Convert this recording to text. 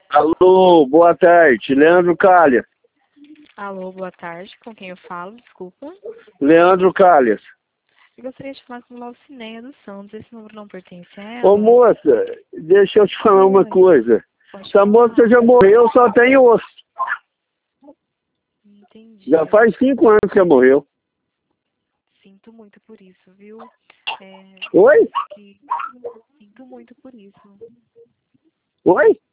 Alô, boa tarde. Leandro Calhas. Alô, boa tarde. Com quem eu falo? Desculpa. Leandro Calhas. Eu gostaria de falar com Laucineia dos Santos. Esse número não pertence a Ô ela? moça, deixa eu te falar uma Oi. coisa. Pode Essa falar. moça já morreu, só tem osso. Entendi. Já faz 5 anos que ela morreu. Sinto muito por isso, viu? Oi? Sinto muito por isso. Oi?